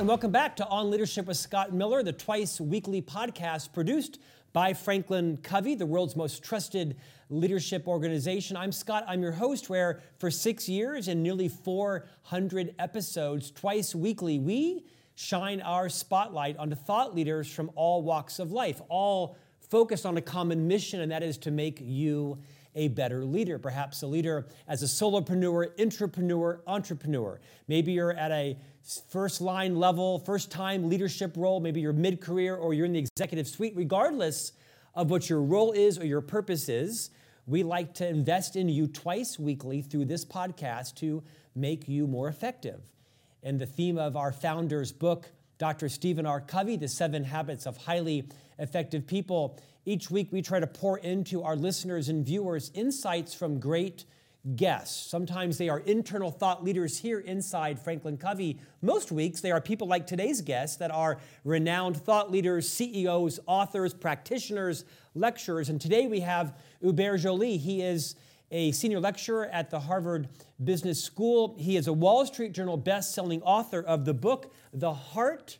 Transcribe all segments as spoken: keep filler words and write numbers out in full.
and welcome back to On Leadership with Scott Miller, the twice weekly podcast produced by Franklin Covey, the world's most trusted leadership organization. I'm Scott, I'm your host, where for six years and nearly four hundred episodes, twice weekly, we shine our spotlight onto thought leaders from all walks of life, all focused on a common mission, and that is to make you a better leader, perhaps a leader as a solopreneur, intrapreneur, entrepreneur. Maybe you're at a first line level, first time leadership role, maybe you're mid-career or you're in the executive suite. Regardless of what your role is or your purpose is, we like to invest in you twice weekly through this podcast to make you more effective. And the theme of our founder's book, Doctor Stephen R. Covey, The Seven Habits of Highly Effective People. Each week we try to pour into our listeners and viewers insights from great guests. Sometimes they are internal thought leaders here inside Franklin Covey. Most weeks they are people like today's guests that are renowned thought leaders, C E Os, authors, practitioners, lecturers. And today we have Hubert Joly. He is a senior lecturer at the Harvard Business School. He is a Wall Street Journal best-selling author of the book, The Heart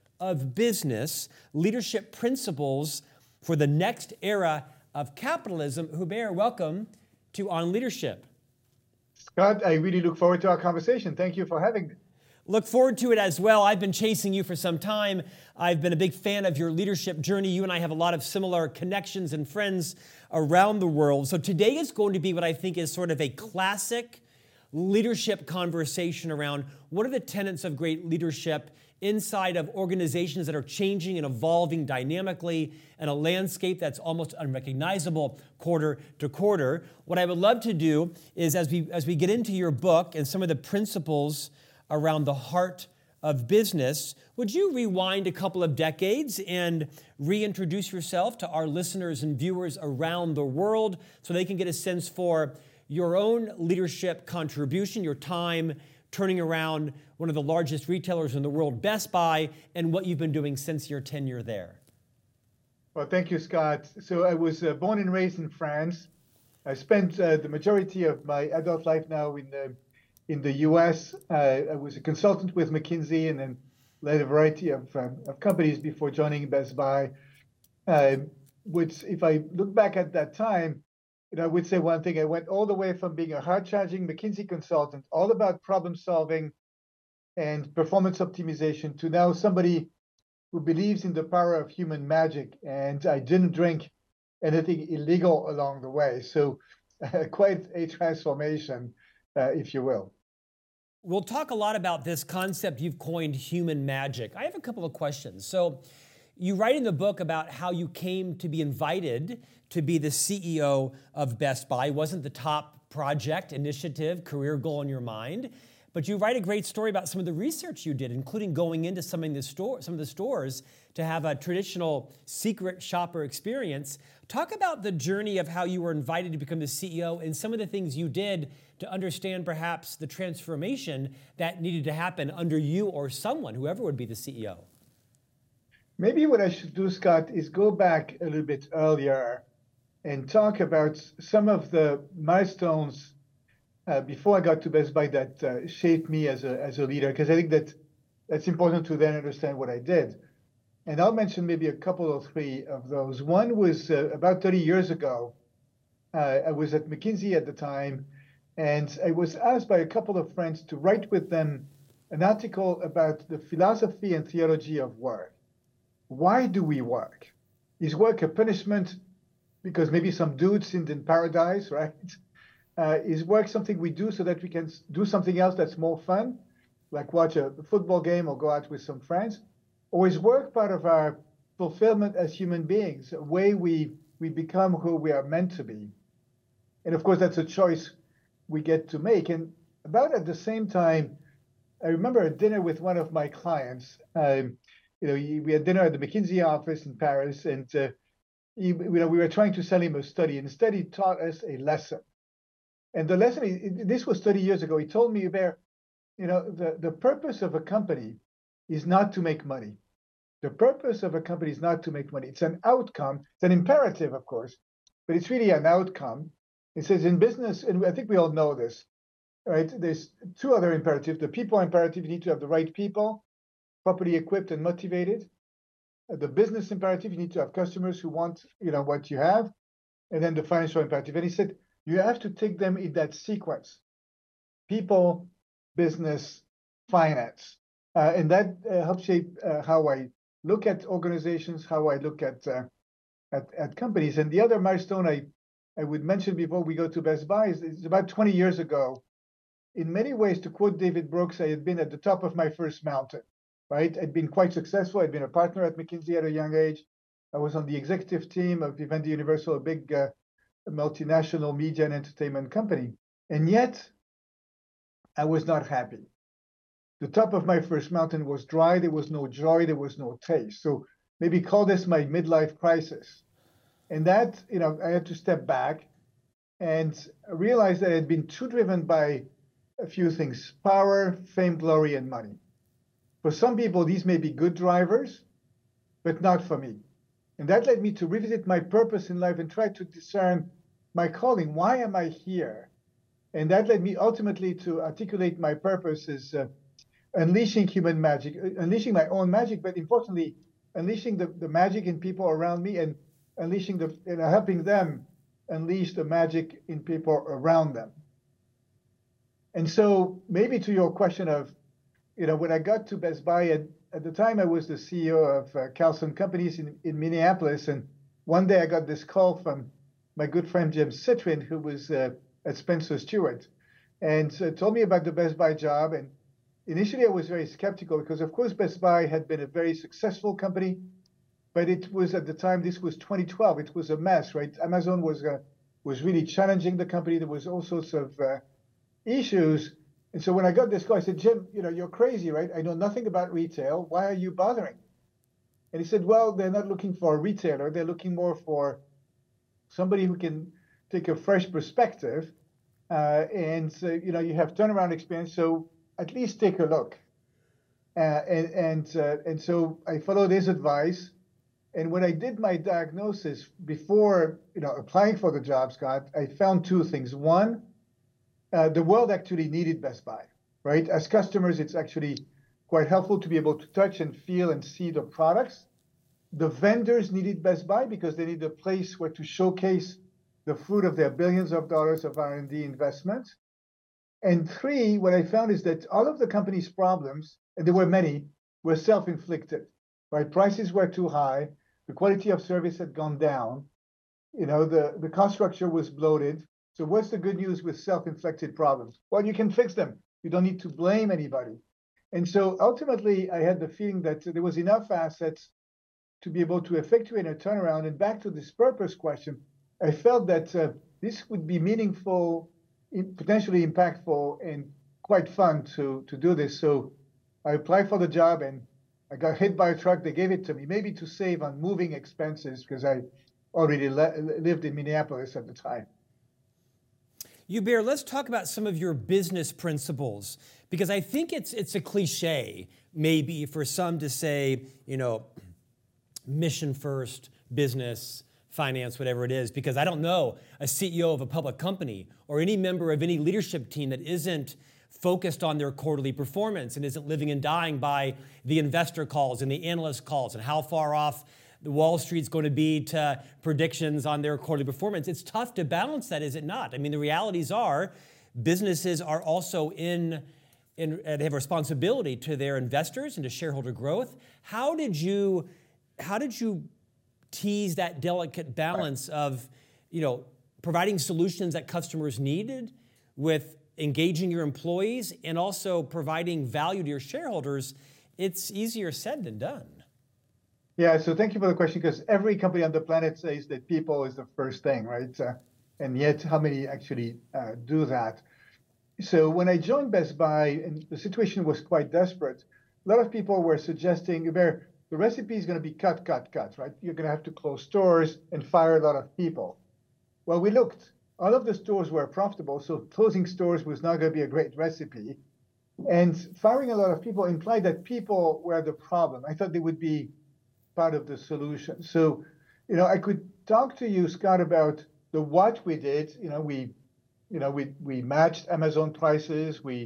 of Business, Leadership Principles for the Next Era of Capitalism. Hubert, welcome to On Leadership. Scott, I really look forward to our conversation. Thank you for having me. Look forward to it as well. I've been chasing you for some time. I've been a big fan of your leadership journey. You and I have a lot of similar connections and friends around the world. So today is going to be what I think is sort of a classic leadership conversation around what are the tenets of great leadership inside of organizations that are changing and evolving dynamically in a landscape that's almost unrecognizable quarter to quarter. What I would love to do is as we as we get into your book and some of the principles around the heart of business, would you rewind a couple of decades and reintroduce yourself to our listeners and viewers around the world so they can get a sense for your own leadership contribution, your time turning around one of the largest retailers in the world, Best Buy, and what you've been doing since your tenure there? Well, thank you, Scott. So I was uh, born and raised in France. I spent uh, the majority of my adult life now in the in the U S. Uh, I was a consultant with McKinsey and then led a variety of, um, of companies before joining Best Buy. Uh, which, if I look back at that time, you know, I would say one thing. I went all the way from being a hard-charging McKinsey consultant, all about problem solving and performance optimization, to now somebody who believes in the power of human magic. And I didn't drink anything illegal along the way. So uh, quite a transformation, uh, if you will. We'll talk a lot about this concept you've coined, human magic. I have a couple of questions. So you write in the book about how you came to be invited to be the C E O of Best Buy. It wasn't the top project, initiative, career goal in your mind. But you write a great story about some of the research you did, including going into some of the, store, some of the stores to have a traditional secret shopper experience. Talk about the journey of how you were invited to become the C E O and some of the things you did to understand perhaps the transformation that needed to happen under you or someone, whoever would be the C E O. Maybe what I should do, Scott, is go back a little bit earlier and talk about some of the milestones uh, before I got to Best Buy that uh, shaped me as a as a leader, because I think that that's important to then understand what I did. And I'll mention maybe a couple or three of those. One was uh, about thirty years ago. Uh, I was at McKinsey at the time, and I was asked by a couple of friends to write with them an article about the philosophy and theology of work. Why do we work? Is work a punishment because maybe some dude sinned in paradise, right? Uh, is work something we do so that we can do something else that's more fun, like watch a football game or go out with some friends? Or is work part of our fulfillment as human beings, a way we, we become who we are meant to be? And of course, that's a choice we get to make. And about at the same time, I remember a dinner with one of my clients. Um, you know, we had dinner at the McKinsey office in Paris, and uh, he, you know, we were trying to sell him a study, and the study taught us a lesson. And the lesson, this was thirty years ago, he told me, there, you know, the, the purpose of a company is not to make money. The purpose of a company is not to make money. It's an outcome. It's an imperative, of course, but it's really an outcome. It says in business, and I think we all know this, right? There's two other imperatives. The people imperative, you need to have the right people. properly equipped and motivated. Uh, the business imperative, you need to have customers who want, you know, what you have. And then the financial imperative. And he said, you have to take them in that sequence: people, business, finance. Uh, and that uh, helps shape uh, how I look at organizations, how I look at, uh, at at companies. And the other milestone I, I would mention before we go to Best Buy is, is about twenty years ago. In many ways, to quote David Brooks, I had been at the top of my first mountain, right? I'd been quite successful. I'd been a partner at McKinsey at a young age. I was on the executive team of Vivendi Universal, a big uh, multinational media and entertainment company. And yet, I was not happy. The top of my first mountain was dry. There was no joy. There was no taste. So maybe call this my midlife crisis. And that, you know, I had to step back and realize that I had been too driven by a few things: power, fame, glory, and money. For some people, these may be good drivers, but not for me. And that led me to revisit my purpose in life and try to discern my calling. Why am I here? And that led me ultimately to articulate my purpose as uh, unleashing human magic, unleashing my own magic, but importantly, unleashing the, the magic in people around me and unleashing the, you know, helping them unleash the magic in people around them. And so maybe to your question of, you know, when I got to Best Buy, at, at the time I was the C E O of uh, Carlson Companies in, in Minneapolis. And one day I got this call from my good friend Jim Citrin, who was uh, at Spencer Stewart, and uh, told me about the Best Buy job. And initially I was very skeptical because, of course, Best Buy had been a very successful company, but it was at the time, this was twenty twelve, it was a mess, right? Amazon was uh, was really challenging the company. There was all sorts of uh, issues. And so when I got this call, I said, Jim, you know, you're crazy, right? I know nothing about retail. Why are you bothering? And he said, well, they're not looking for a retailer. They're looking more for somebody who can take a fresh perspective. Uh, and, uh, you know, you have turnaround experience, so at least take a look. Uh, and and, uh, and so I followed his advice. And when I did my diagnosis before, you know, applying for the job, Scott, I found two things. One, Uh, the world actually needed Best Buy, right? As customers, it's actually quite helpful to be able to touch and feel and see the products. The vendors needed Best Buy because they need a place where to showcase the fruit of their billions of dollars of R and D investment. And three, what I found is that all of the company's problems, and there were many, were self-inflicted, right? Prices were too high. The quality of service had gone down. You know, the, the cost structure was bloated. So what's the good news with self-inflicted problems? Well, you can fix them. You don't need to blame anybody. And so ultimately, I had the feeling that there was enough assets to be able to effectuate a turnaround. And back to this purpose question, I felt that uh, this would be meaningful, potentially impactful, and quite fun to, to do this. So I applied for the job and I got hit by a truck. They gave it to me, maybe to save on moving expenses because I already le- lived in Minneapolis at the time. Hubert, let's talk about some of your business principles, because I think it's it's a cliche, maybe, for some to say, you know, mission first, business, finance, whatever it is, because I don't know a C E O of a public company or any member of any leadership team that isn't focused on their quarterly performance and isn't living and dying by the investor calls and the analyst calls and how far off the Wall Street's going to be to predictions on their quarterly performance. It's tough to balance that, is it not? I mean, the realities are businesses are also in, in uh, they have a responsibility to their investors and to shareholder growth. How did you, how did you tease that delicate balance of, you know, providing solutions that customers needed with engaging your employees and also providing value to your shareholders? It's easier said than done. Yeah, so thank you for the question, because every company on the planet says that people is the first thing, right? Uh, and yet, how many actually uh, do that? So when I joined Best Buy, and the situation was quite desperate, a lot of people were suggesting, the recipe is going to be cut, cut, cut, right? You're going to have to close stores and fire a lot of people. Well, we looked. All of the stores were profitable, so closing stores was not going to be a great recipe. And firing a lot of people implied that people were the problem. I thought they would be part of the solution. So, you know, I could talk to you, Scott, about the what we did. You know, we, you know, we we matched Amazon prices. We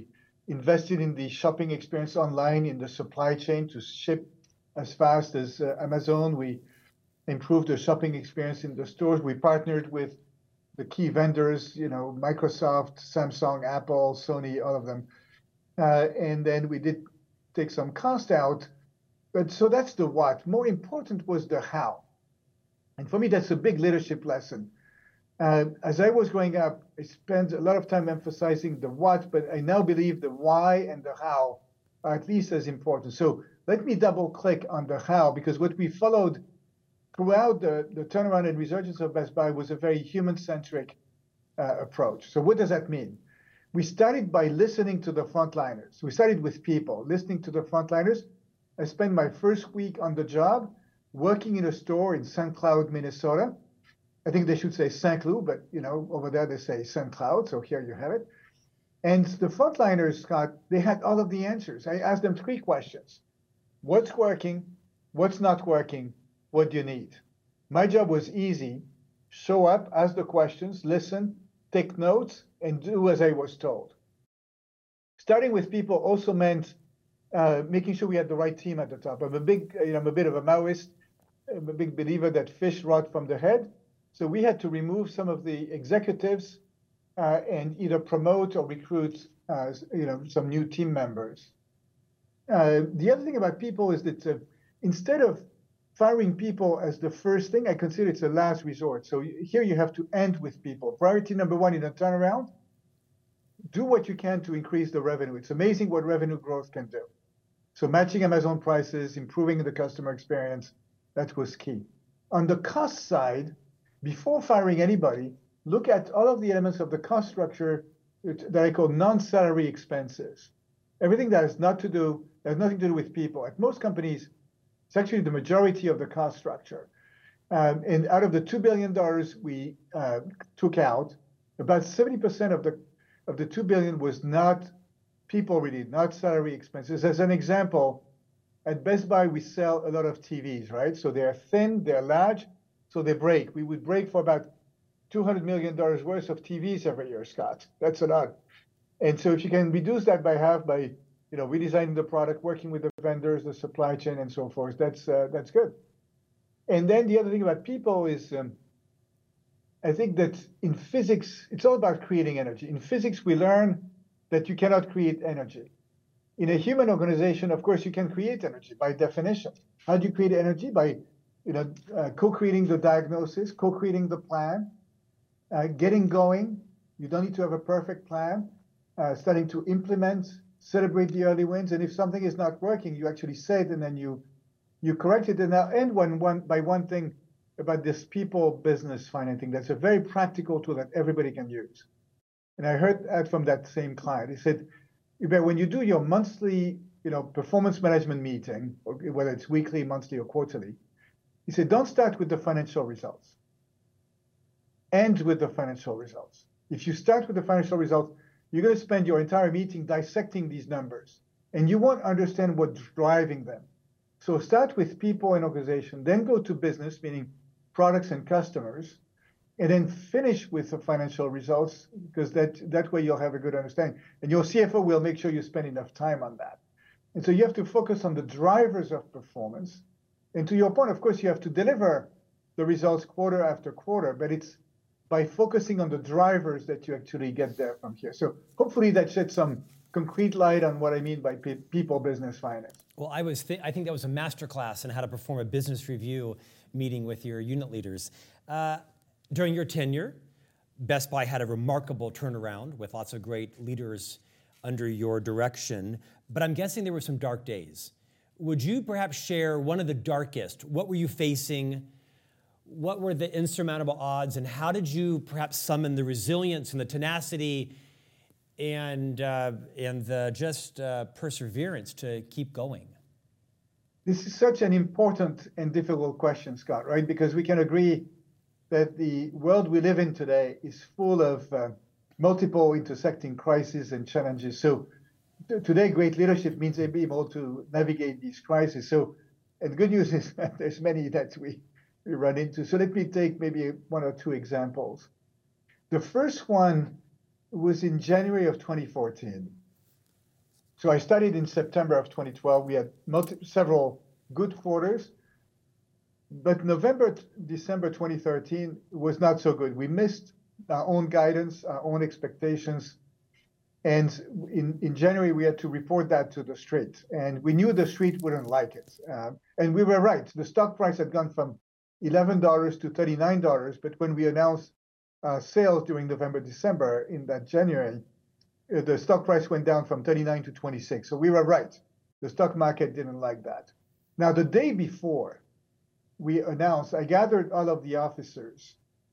invested in the shopping experience online, in the supply chain to ship as fast as uh, Amazon. We improved the shopping experience in the stores. We partnered with the key vendors, you know, Microsoft, Samsung, Apple, Sony, all of them. Uh, and then we did take some cost out. But so that's the what. More important was the how. And for me, that's a big leadership lesson. Uh, as I was growing up, I spent a lot of time emphasizing the what, but I now believe the why and the how are at least as important. So let me double click on the how, because what we followed throughout the, the turnaround and resurgence of Best Buy was a very human-centric uh, approach. So what does that mean? We started by listening to the frontliners. We started with people, listening to the frontliners. I spent my first week on the job working in a store in Saint Cloud, Minnesota. I think they should say Saint Cloud, but you know, over there they say Saint Cloud, so here you have it. And the frontliners, Scott, they had all of the answers. I asked them three questions. What's working? What's not working? What do you need? My job was easy. Show up, ask the questions, listen, take notes, and do as I was told. Starting with people also meant uh, making sure we had the right team at the top. I'm a big, you know, I'm a bit of a Maoist. I'm a big believer that fish rot from the head. So we had to remove some of the executives uh, and either promote or recruit, uh, you know, some new team members. Uh, the other thing about people is that uh, instead of firing people as the first thing, I consider it's a last resort. So here you have to end with people. Priority number one in a turnaround, do what you can to increase the revenue. It's amazing what revenue growth can do. So matching Amazon prices, improving the customer experience, that was key. On the cost side, before firing anybody, look at all of the elements of the cost structure that I call non-salary expenses. Everything that has not to do, has nothing to do with people. At most companies, it's actually the majority of the cost structure. Um, and out of the two billion dollars we uh, took out, about seventy percent of the of the two billion dollars was not people related, not salary expenses. As an example, at Best Buy, we sell a lot of T Vs, right? So they're thin, they're large, so they break. We would break for about two hundred million dollars worth of T Vs every year, Scott. That's a lot. And so if you can reduce that by half by, you know, redesigning the product, working with the vendors, the supply chain, and so forth, that's uh, that's good. And then the other thing about people is, um, I think that in physics, it's all about creating energy. In physics, we learn that you cannot create energy. In a human organization, of course, you can create energy by definition. How do you create energy? By, you know, uh, co-creating the diagnosis, co-creating the plan, uh, getting going. You don't need to have a perfect plan. Uh, starting to implement, celebrate the early wins, and if something is not working, you actually say it and then you you correct it. And I'll end one, one by one thing about this people business financing. That's a very practical tool that everybody can use. And I heard that from that same client. He said, when you do your monthly, you know, performance management meeting, or whether it's weekly, monthly, or quarterly, he said, don't start with the financial results. End with the financial results. If you start with the financial results, you're going to spend your entire meeting dissecting these numbers, and you won't understand what's driving them. So start with people and organization, then go to business, meaning products and customers, and then finish with the financial results, because that, that way you'll have a good understanding. And your C F O will make sure you spend enough time on that. And so you have to focus on the drivers of performance. And to your point, of course, you have to deliver the results quarter after quarter, but it's by focusing on the drivers that you actually get there from here. So hopefully that sheds some concrete light on what I mean by pe- people business finance. Well, I was th- I think that was a masterclass in how to perform a business review meeting with your unit leaders. Uh, during your tenure, Best Buy had a remarkable turnaround with lots of great leaders under your direction, but I'm guessing there were some dark days. Would you perhaps share one of the darkest? What were you facing? What were the insurmountable odds, and how did you perhaps summon the resilience and the tenacity and uh, and the just uh, perseverance to keep going? This is such an important and difficult question, Scott, right? Because we can agree that the world we live in today is full of uh, multiple intersecting crises and challenges. So t- today, great leadership means being able to navigate these crises. So, and the good news is that there's many that we we run into. So let me take maybe one or two examples. The first one was in January of twenty fourteen. So I started in September of twenty twelve. We had multi- several good quarters, but November, December twenty thirteen was not so good. We missed our own guidance, our own expectations. And in, in January, we had to report that to the street. And we knew the street wouldn't like it. Uh, and we were right. The stock price had gone from eleven dollars to thirty-nine dollars. But when we announced uh, sales during November, December in that January, uh, the stock price went down from thirty-nine to twenty-six. So we were right. The stock market didn't like that. Now, the day before we announced, I gathered all of the officers.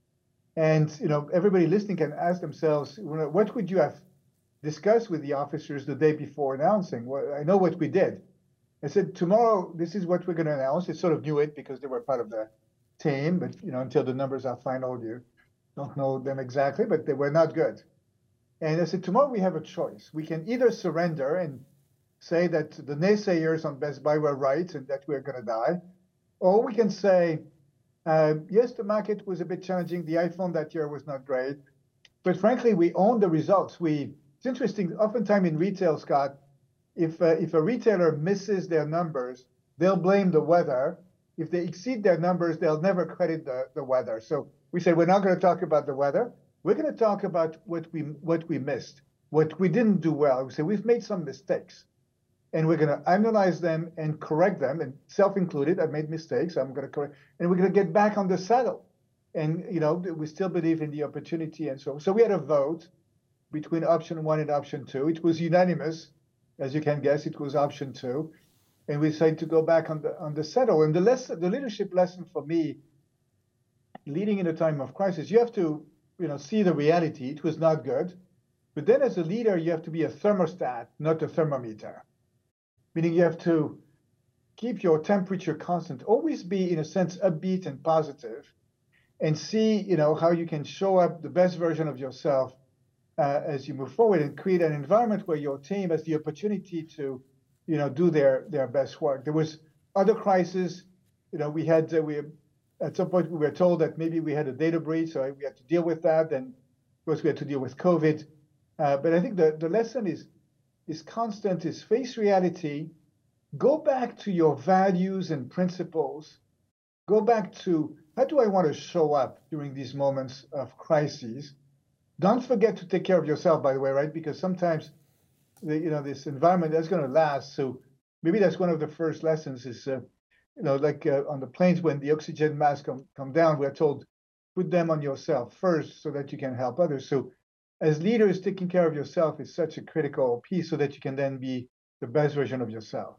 And you know, everybody listening can ask themselves, what would you have discussed with the officers the day before announcing? Well, I know what we did. I said, tomorrow, this is what we're going to announce. They sort of knew it because they were part of the team, but you know, until the numbers are final, you don't know them exactly, but they were not good. And I said, tomorrow we have a choice. We can either surrender and say that the naysayers on Best Buy were right and that we're going to die, or we can say, uh, yes, the market was a bit challenging. The iPhone that year was not great, but frankly, we own the results. We It's interesting. Oftentimes in retail, Scott, if uh, if a retailer misses their numbers, they'll blame the weather. If they exceed their numbers, they'll never credit the, the weather. So we said we're not going to talk about the weather. We're going to talk about what we what we missed, what we didn't do well. We say we've made some mistakes, and we're going to analyze them and correct them. And self-included, I've made mistakes. I'm going to correct, and we're going to get back on the saddle. And you know, we still believe in the opportunity, and so so we had a vote between option one and option two. It was unanimous, as you can guess. It was option two, and we decided to go back on the on the saddle. And the lesson, the leadership lesson for me, leading in a time of crisis, you have to, you know, see the reality. It was not good, but then as a leader, you have to be a thermostat, not a thermometer. Meaning you have to keep your temperature constant, always be in a sense upbeat and positive, and see, you know, how you can show up the best version of yourself Uh, as you move forward, and create an environment where your team has the opportunity to, you know, do their their best work. There was other crises, you know, we had uh, we at some point we were told that maybe we had a data breach, so we had to deal with that. And of course we had to deal with COVID. Uh, but I think the the lesson is is constant: is face reality, go back to your values and principles, go back to how do I want to show up during these moments of crises. Don't forget to take care of yourself, by the way, right? Because sometimes, the, you know, this environment is going to last. So maybe that's one of the first lessons is, uh, you know, like uh, on the planes when the oxygen masks come, come down, we're told, put them on yourself first so that you can help others. So as leaders, taking care of yourself is such a critical piece so that you can then be the best version of yourself.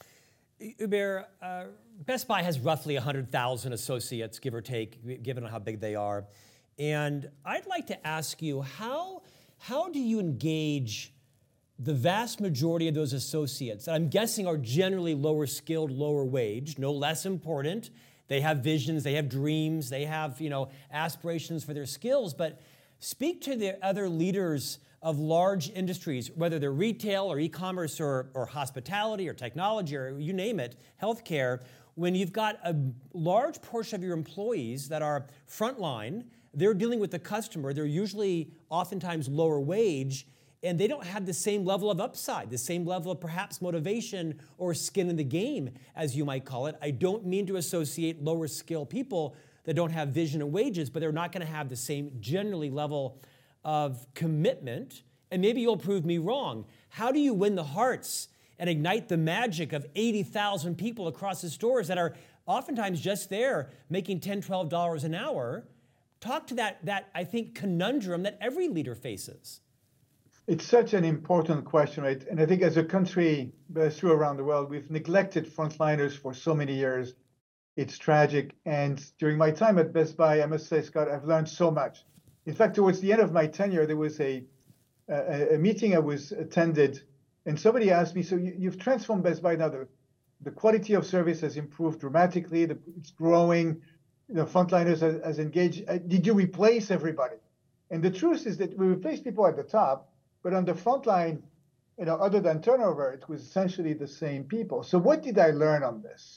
Hubert, uh, Best Buy has roughly one hundred thousand associates, give or take, given how big they are. And I'd like to ask you, how, how do you engage the vast majority of those associates that I'm guessing are generally lower skilled, lower wage, no less important? They have visions, they have dreams, they have, you know, aspirations for their skills. But speak to the other leaders of large industries, whether they're retail or e-commerce or, or hospitality or technology or you name it, healthcare, when you've got a large portion of your employees that are frontline. They're dealing with the customer. They're usually oftentimes lower wage, and they don't have the same level of upside, the same level of perhaps motivation or skin in the game, as you might call it. I don't mean to associate lower skill people that don't have vision and wages, but they're not going to have the same generally level of commitment. And maybe you'll prove me wrong. How do you win the hearts and ignite the magic of eighty thousand people across the stores that are oftentimes just there making ten dollars, twelve dollars an hour? Talk to that, that, I think, conundrum that every leader faces. It's such an important question, right? And I think as a country, but it's true around the world, we've neglected frontliners for so many years. It's tragic. And during my time at Best Buy, I must say, Scott, I've learned so much. In fact, towards the end of my tenure, there was a, a, a meeting I was attended, and somebody asked me, so you, you've transformed Best Buy now. The, the quality of service has improved dramatically. The, it's growing. You know, frontliners as, as engaged. Uh, did you replace everybody? And the truth is that we replaced people at the top, but on the front line, you know, other than turnover, it was essentially the same people. So what did I learn on this?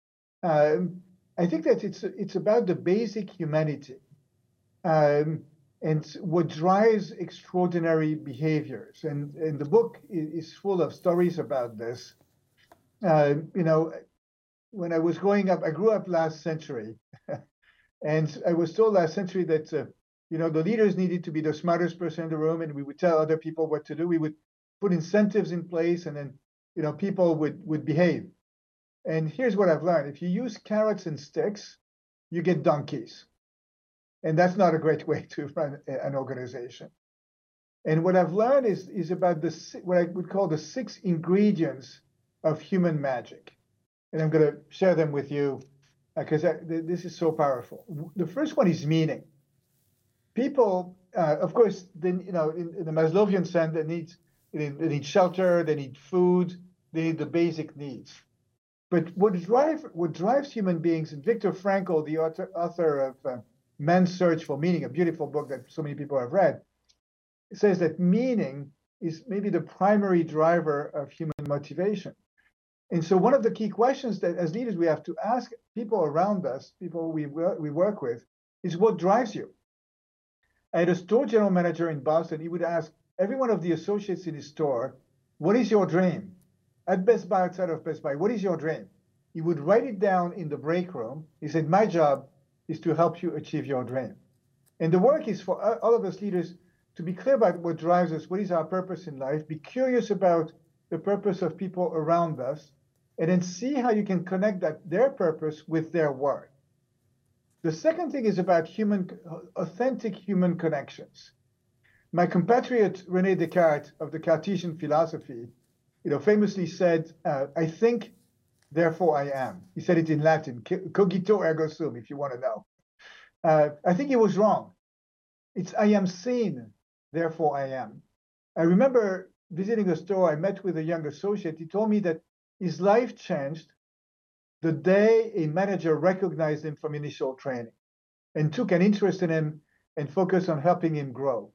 Um, I think that it's it's about the basic humanity. Um, and what drives extraordinary behaviors. And, and the book is full of stories about this. Uh, you know, when I was growing up, I grew up last century. And I was told last century that, uh, you know, the leaders needed to be the smartest person in the room, and we would tell other people what to do. We would put incentives in place, and then, you know, people would, would behave. And here's what I've learned. If you use carrots and sticks, you get donkeys. And that's not a great way to run an organization. And what I've learned is, is about the what I would call the six ingredients of human magic. And I'm going to share them with you because uh, this is so powerful. The first one is meaning. People, uh, of course, then you know, in, in the Maslowian sense, they need they need shelter, they need food, they need the basic needs. But what drive what drives human beings, and Viktor Frankl, the author, author of uh, Man's Search for Meaning, a beautiful book that so many people have read, says that meaning is maybe the primary driver of human motivation. And so one of the key questions that as leaders we have to ask people around us, people we, we work with, is what drives you? I had a store general manager in Boston. He would ask every one of the associates in his store, what is your dream? At Best Buy, outside of Best Buy, what is your dream? He would write it down in the break room. He said, my job is to help you achieve your dream. And the work is for all of us leaders to be clear about what drives us, what is our purpose in life, be curious about the purpose of people around us, and then see how you can connect that their purpose with their work. The second thing is about human, authentic human connections. My compatriot René Descartes of the Cartesian philosophy, you know, famously said, uh, I think, therefore I am. He said it in Latin, cogito ergo sum, if you want to know. Uh, I think he was wrong. It's I am seen, therefore I am. I remember visiting a store, I met with a young associate. He told me that his life changed the day a manager recognized him from initial training and took an interest in him and focused on helping him grow.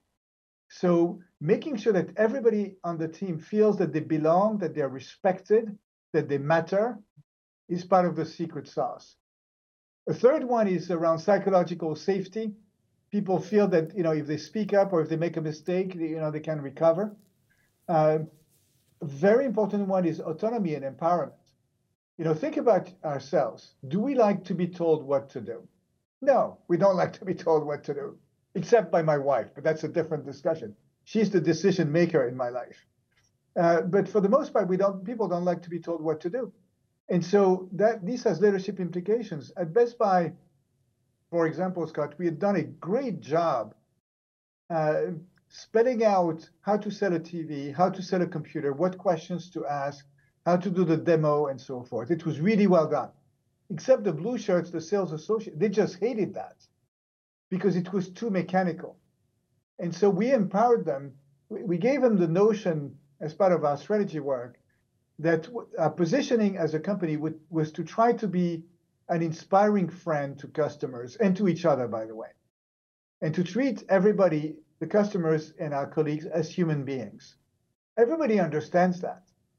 So making sure that everybody on the team feels that they belong, that they're respected, that they matter, is part of the secret sauce. A third one is around psychological safety. People feel that, you know, if they speak up or if they make a mistake, you know, they can recover. Uh, a very important one is autonomy and empowerment. You know, think about ourselves. Do we like to be told what to do? No, we don't like to be told what to do, except by my wife, but that's a different discussion. She's the decision maker in my life. Uh, but for the most part, we don't. People don't like to be told what to do. And so that this has leadership implications. At Best Buy, for example, Scott, we had done a great job uh, spelling out how to sell a T V, how to sell a computer, what questions to ask, how to do the demo, and so forth. It was really well done. Except the blue shirts, the sales associate, they just hated that because it was too mechanical. And so we empowered them. We gave them the notion as part of our strategy work that our positioning as a company would, was to try to be an inspiring friend to customers and to each other, by the way, and to treat everybody, the customers and our colleagues, as human beings. Everybody understands that,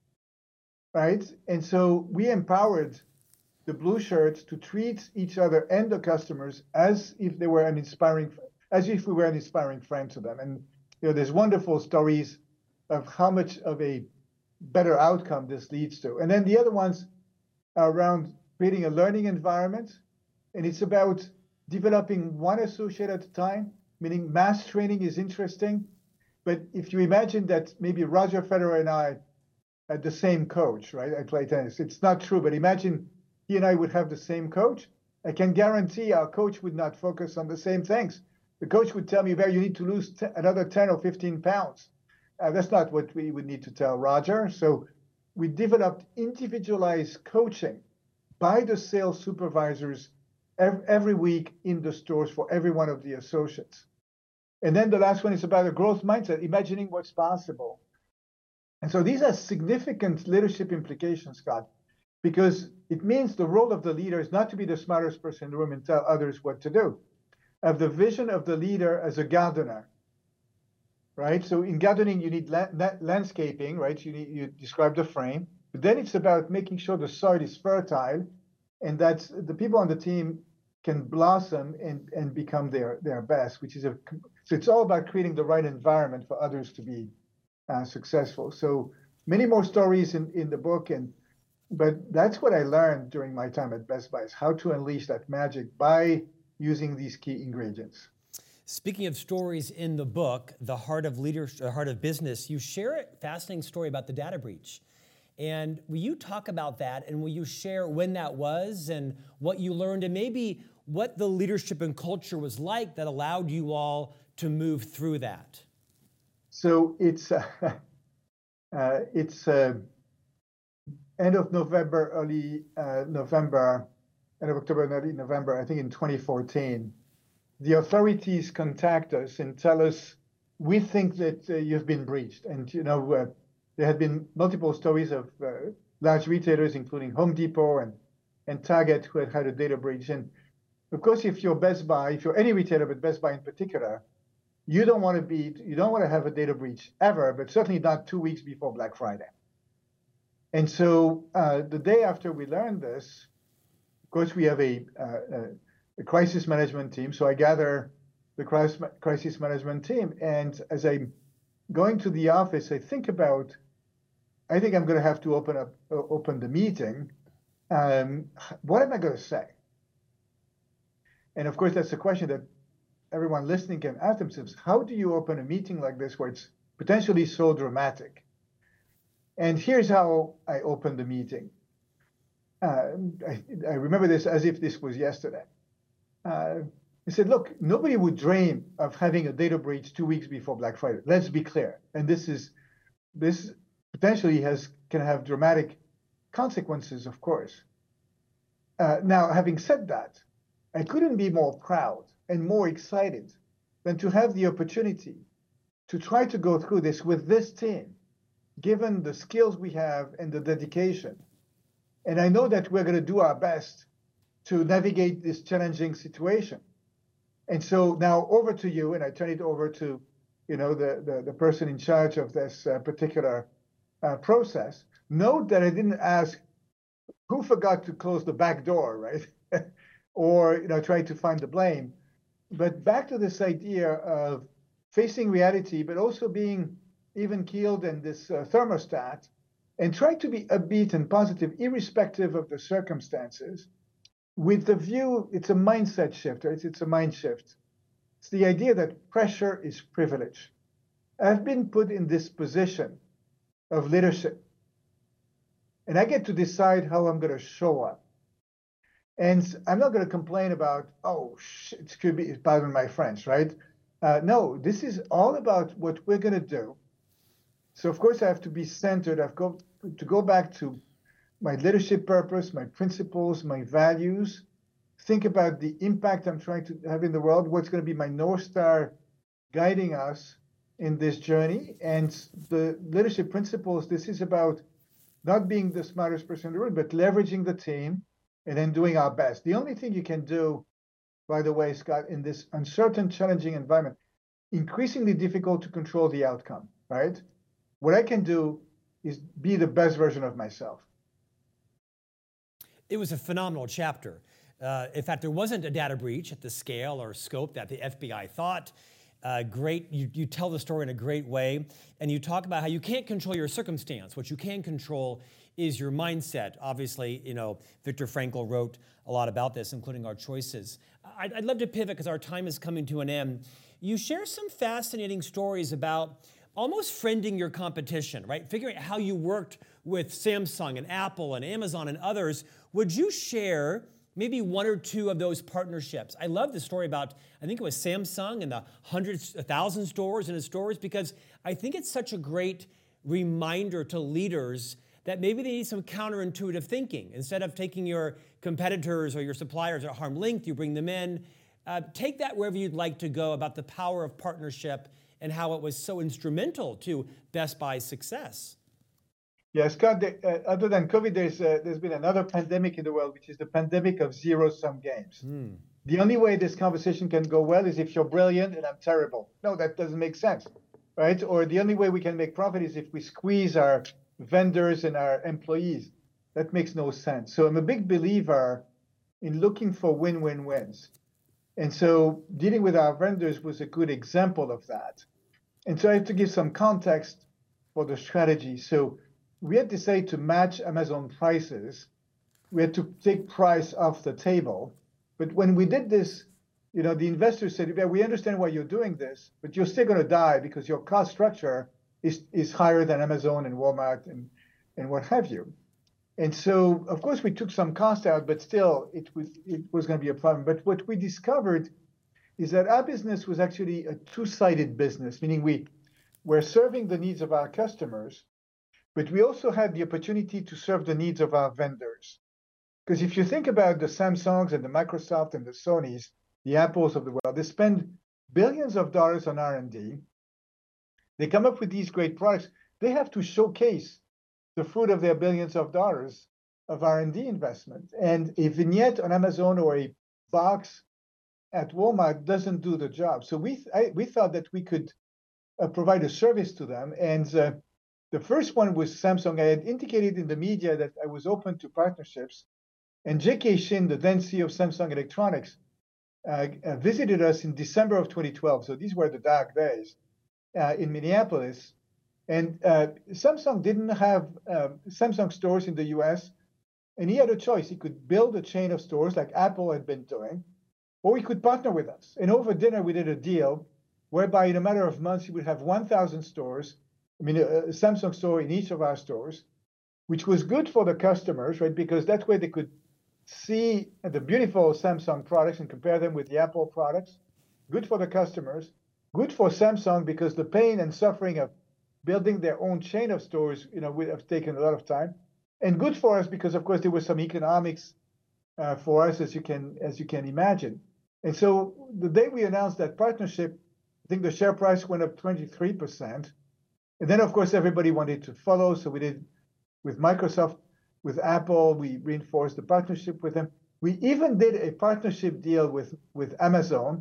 right? And so we empowered the blue shirts to treat each other and the customers as if they were an inspiring, as if we were an inspiring friend to them. And you know, there's wonderful stories of how much of a better outcome this leads to. And then the other ones are around creating a learning environment. And it's about developing one associate at a time, meaning mass training is interesting. But if you imagine that maybe Roger Federer and I had the same coach, right? I play tennis. It's not true, but imagine he and I would have the same coach. I can guarantee our coach would not focus on the same things. The coach would tell me, Barry, you need to lose t- another ten or fifteen pounds. Uh, that's not what we would need to tell Roger. So we developed individualized coaching by the sales supervisors every, every week in the stores for every one of the associates. And then the last one is about a growth mindset, imagining what's possible. And so these are significant leadership implications, Scott, because it means the role of the leader is not to be the smartest person in the room and tell others what to do. Have the vision of the leader as a gardener, right? So in gardening, you need la- la- landscaping, right? You need, you describe the frame, but then it's about making sure the soil is fertile and that the people on the team can blossom and, and become their, their best, which is a, so it's all about creating the right environment for others to be uh, successful. So many more stories in, in the book, and but that's what I learned during my time at Best Buy, is how to unleash that magic by using these key ingredients. Speaking of stories in the book, The Heart of Leadership, The Heart of Business, you share a fascinating story about the data breach. And will you talk about that, and will you share when that was and what you learned, and maybe what the leadership and culture was like that allowed you all to move through that? So it's uh, uh, it's uh, end of November, early uh, November, end of October, early November, I think in twenty fourteen. The authorities contact us and tell us, we think that uh, you've been breached. And, you know, uh, there had been multiple stories of uh, large retailers, including Home Depot and, and Target, who had had a data breach. And of course, if you're Best Buy, if you're any retailer, but Best Buy in particular, you don't want to be, you don't want to have a data breach ever, but certainly not two weeks before Black Friday. And so uh, the day after we learned this, of course, we have a, uh, a a crisis management team. So I gather the crisis management team. And as I'm going to the office, I think about, I think I'm going to have to open up, uh, open the meeting. Um, what am I going to say? And of course, that's a question that everyone listening can ask themselves. How do you open a meeting like this where it's potentially so dramatic? And here's how I opened the meeting. Uh, I, I remember this as if this was yesterday. Uh, he said, look, nobody would dream of having a data breach two weeks before Black Friday. Let's be clear. And this is, this potentially has, can have dramatic consequences, of course. Uh, now, having said that, I couldn't be more proud and more excited than to have the opportunity to try to go through this with this team, given the skills we have and the dedication. And I know that we're going to do our best to navigate this challenging situation. And so now over to you, and I turn it over to, you know, the, the, the person in charge of this uh, particular uh, process. Note that I didn't ask who forgot to close the back door, right? Or, you know, try to find the blame. But back to this idea of facing reality, but also being even-keeled in this uh, thermostat, and try to be upbeat and positive, irrespective of the circumstances, with the view, it's a mindset shift, right? It's a mind shift. It's the idea that pressure is privilege. I've been put in this position of leadership, and I get to decide how I'm going to show up. And I'm not going to complain about, oh, shit, it could be, pardon my French, right? Uh, no, this is all about what we're going to do. So, of course, I have to be centered. I've got to go back to my leadership purpose, my principles, my values, think about the impact I'm trying to have in the world, what's going to be my North Star guiding us in this journey. And the leadership principles, this is about not being the smartest person in the room, but leveraging the team and then doing our best. The only thing you can do, by the way, Scott, in this uncertain, challenging environment, increasingly difficult to control the outcome, right? What I can do is be the best version of myself. It was a phenomenal chapter. Uh, in fact, there wasn't a data breach at the scale or scope that the F B I thought. Uh, great, you, you tell the story in a great way, and you talk about how you can't control your circumstance. What you can control is your mindset. Obviously, you know, Viktor Frankl wrote a lot about this, including our choices. I'd, I'd love to pivot because our time is coming to an end. You share some fascinating stories about almost friending your competition, right? Figuring out how you worked with Samsung and Apple and Amazon and others. Would you share maybe one or two of those partnerships? I love the story about, I think it was Samsung and the hundreds, a thousand stores in its stores, because I think it's such a great reminder to leaders that maybe they need some counterintuitive thinking. Instead of taking your competitors or your suppliers at arm's length, you bring them in. Uh, take that wherever you'd like to go about the power of partnership and how it was so instrumental to Best Buy's success. Yeah, Scott, uh, other than COVID, there's, uh, there's been another pandemic in the world, which is the pandemic of zero-sum games. Mm. The only way this conversation can go well is if you're brilliant and I'm terrible. No, that doesn't make sense, right? Or the only way we can make profit is if we squeeze our vendors and our employees. That makes no sense. So I'm a big believer in looking for win-win-wins. And so dealing with our vendors was a good example of that. And so I have to give some context for the strategy. So we had decided to match Amazon prices. We had to take price off the table. But when we did this, you know, the investors said, yeah, we understand why you're doing this, but you're still going to die because your cost structure is, is higher than Amazon and Walmart and, and what have you. And so, of course, we took some cost out, but still it was, it was going to be a problem. But what we discovered is that our business was actually a two-sided business, meaning we were serving the needs of our customers, but we also had the opportunity to serve the needs of our vendors. Because if you think about the Samsungs and the Microsoft and the Sonys, the Apples of the world, they spend billions of dollars on R and D. They come up with these great products. They have to showcase the fruit of their billions of dollars of R and D investment. And a vignette on Amazon or a box at Walmart doesn't do the job. So we I, we thought that we could uh, provide a service to them. And uh, the first one was Samsung. I had indicated in the media that I was open to partnerships. And J K Shin, the then C E O of Samsung Electronics, uh, uh, visited us in December of twenty twelve. So these were the dark days uh, in Minneapolis. And uh, Samsung didn't have uh, Samsung stores in the U S. And he had a choice. He could build a chain of stores like Apple had been doing, or he could partner with us. And over dinner, we did a deal whereby in a matter of months, he would have one thousand stores, I mean, a, a Samsung store in each of our stores, which was good for the customers, right? Because that way they could see the beautiful Samsung products and compare them with the Apple products. Good for the customers, good for Samsung because the pain and suffering of building their own chain of stores, you know, would have taken a lot of time, and good for us because, of course, there was some economics uh, for us, as you can as you can imagine. And so the day we announced that partnership, I think the share price went up twenty-three percent. And then, of course, everybody wanted to follow. So we did with Microsoft. With Apple, we reinforced the partnership with them. We even did a partnership deal with, with Amazon,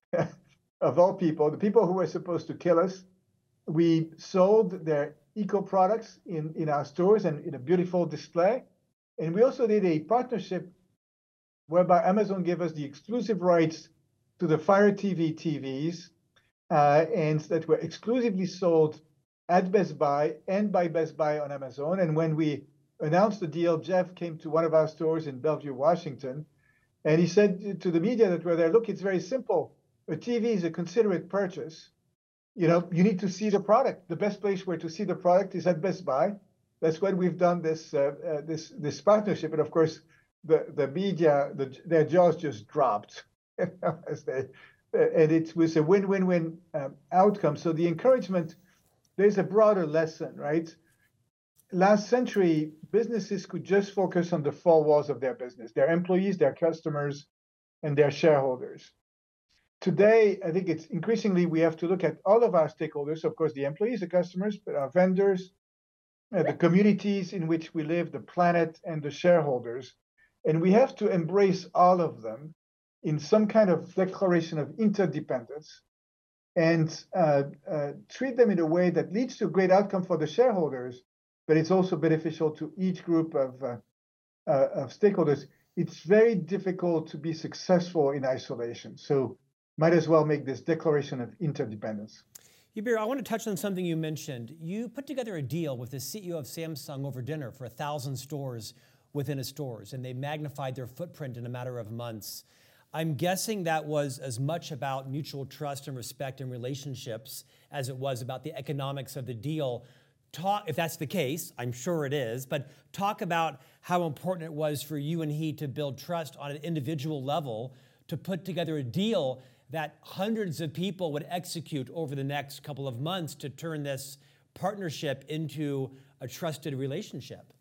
of all people, the people who were supposed to kill us. We sold their eco products in, in our stores and in a beautiful display. And we also did a partnership whereby Amazon gave us the exclusive rights to the Fire T V T Vs, uh, and that were exclusively sold at Best Buy and by Best Buy on Amazon. And when we announced the deal, Jeff came to one of our stores in Bellevue, Washington, and he said to the media that were there, look, it's very simple. A T V is a considerate purchase. You know, you need to see the product. The best place where to see the product is at Best Buy. That's when we've done this uh, uh, this this partnership. And of course, the the media, the, their jaws just dropped, as they, and it was a win-win-win um, outcome. So the encouragement, there's a broader lesson, right? Last century, businesses could just focus on the four walls of their business, their employees, their customers, and their shareholders. Today, I think it's increasingly we have to look at all of our stakeholders, of course, the employees, the customers, but our vendors, uh, the communities in which we live, the planet, and the shareholders. And we have to embrace all of them in some kind of declaration of interdependence and uh, uh, treat them in a way that leads to a great outcome for the shareholders, but it's also beneficial to each group of, uh, uh, of stakeholders. It's very difficult to be successful in isolation. So might as well make this declaration of interdependence. Hubert, I want to touch on something you mentioned. You put together a deal with the C E O of Samsung over dinner for a thousand stores within a stores, and they magnified their footprint in a matter of months. I'm guessing that was as much about mutual trust and respect and relationships as it was about the economics of the deal. Talk, if that's the case, I'm sure it is, but talk about how important it was for you and he to build trust on an individual level to put together a deal that hundreds of people would execute over the next couple of months to turn this partnership into a trusted relationship.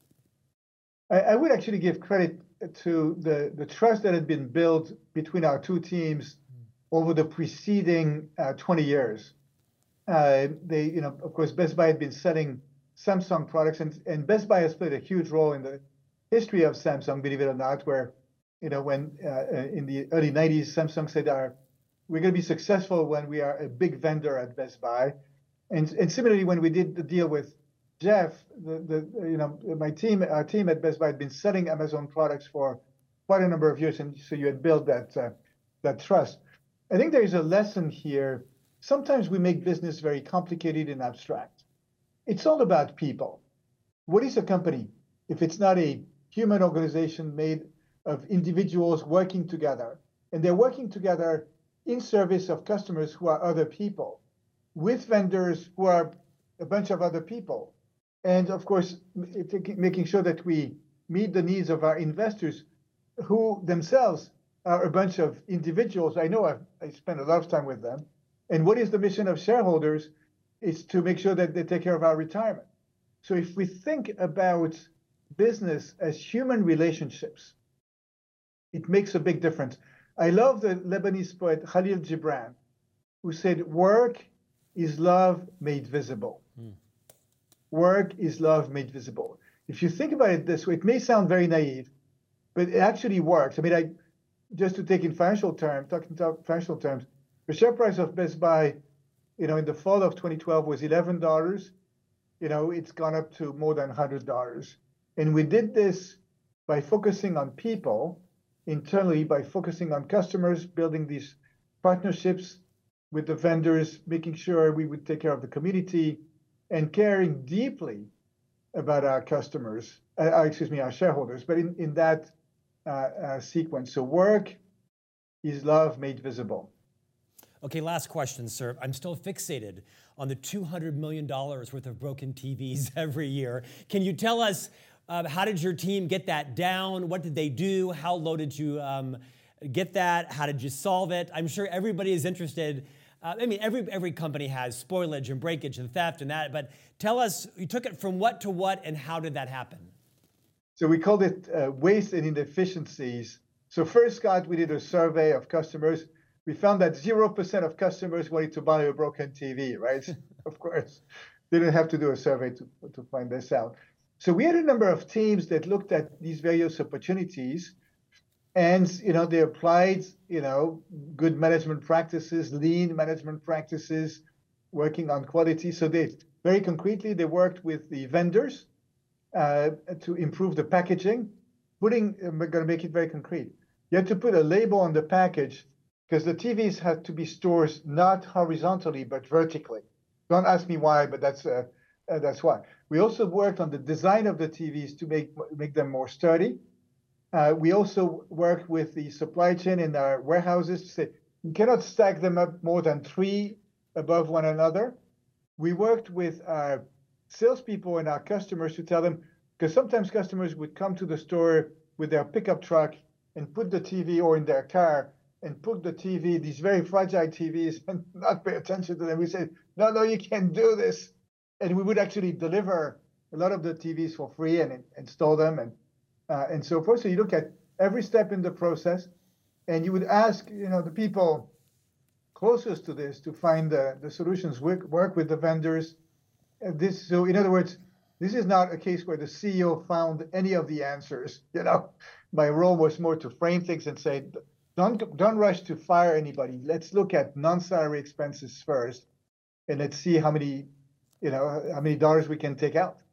I, I would actually give credit to the, the trust that had been built between our two teams over the preceding uh, twenty years. Uh, they, you know, of course, Best Buy had been selling Samsung products, and, and Best Buy has played a huge role in the history of Samsung, believe it or not, where, you know, when uh, in the early nineties, Samsung said, our, we're going to be successful when we are a big vendor at Best Buy. And, and similarly, when we did the deal with Jeff, the, the you know, my team, our team at Best Buy had been selling Amazon products for quite a number of years, and so you had built that uh, that trust. I think there is a lesson here. Sometimes we make business very complicated and abstract. It's all about people. What is a company if it's not a human organization made of individuals working together? And they're working together in service of customers who are other people, with vendors who are a bunch of other people. And of course, making sure that we meet the needs of our investors, who themselves are a bunch of individuals. I know I've, I spend a lot of time with them. And what is the mission of shareholders? Is to make sure that they take care of our retirement. So if we think about business as human relationships, it makes a big difference. I love the Lebanese poet Khalil Gibran, who said, work is love made visible. Mm. Work is love made visible. If you think about it this way, it may sound very naive, but it actually works. I mean, I just to take in financial terms, talking about financial terms, the share price of Best Buy, you know, in the fall of twenty twelve was eleven dollars. You know, it's gone up to more than one hundred dollars. And we did this by focusing on people internally, by focusing on customers, building these partnerships with the vendors, making sure we would take care of the community, and caring deeply about our customers, uh, excuse me, our shareholders, but in, in that uh, uh, sequence. So work is love made visible. Okay, last question, sir. I'm still fixated on the two hundred million dollars worth of broken T Vs every year. Can you tell us, uh, how did your team get that down? What did they do? How low did you um, get that? How did you solve it? I'm sure everybody is interested. Uh, I mean, every every company has spoilage and breakage and theft and that, but tell us, you took it from what to what, and how did that happen? So we called it uh, waste and inefficiencies. So first, Scott, we did a survey of customers. We found that zero percent of customers wanted to buy a broken T V, right? Of course, they didn't have to do a survey to, to find this out. So we had a number of teams that looked at these various opportunities, and you know, they applied, you know, good management practices, lean management practices, working on quality. So they very concretely they worked with the vendors uh, to improve the packaging. Putting, we're going to make it very concrete. You had to put a label on the package, because the T Vs had to be stored not horizontally, but vertically. Don't ask me why, but that's uh, uh, that's why. We also worked on the design of the T Vs to make, make them more sturdy. Uh, we also worked with the supply chain in our warehouses to say, you cannot stack them up more than three above one another. We worked with our salespeople and our customers to tell them, because sometimes customers would come to the store with their pickup truck and put the T V, or in their car, and put the T V, these very fragile T Vs, and not pay attention to them. We said, no, no, you can't do this. And we would actually deliver a lot of the T Vs for free and, and install them and uh, and so forth. So you look at every step in the process, and you would ask, you know, the people closest to this to find the, the solutions, work, work with the vendors. And this, so in other words, this is not a case where the C E O found any of the answers. You know, my role was more to frame things and say, Don't, don't rush to fire anybody. Let's look at non-salary expenses first, and let's see how many, you know, how many dollars we can take out.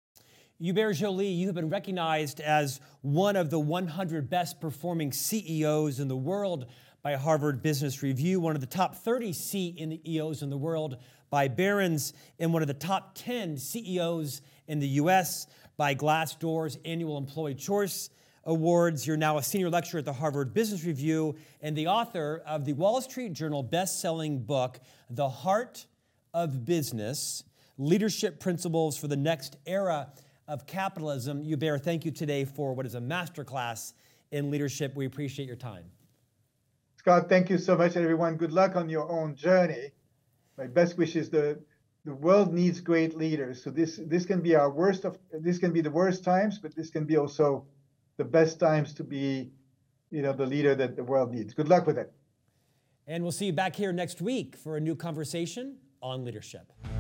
Hubert Joly, you have been recognized as one of the one hundred best performing C E Os in the world by Harvard Business Review, one of the top thirty C E Os in the world by Barron's, and one of the top ten C E Os in the U S by Glassdoor's Annual Employee Choice Awards. You're now a senior lecturer at the Harvard Business Review and the author of the Wall Street Journal best-selling book, The Heart of Business, Leadership Principles for the Next Era of Capitalism. Hubert, thank you today for what is a masterclass in leadership. We appreciate your time. Scott, thank you so much, everyone. Good luck on your own journey. My best wishes. The the world needs great leaders. So this this can be our worst of this can be the worst times, but this can be also the best times to be, you know, the leader that the world needs. Good luck with it. And we'll see you back here next week for a new conversation on leadership.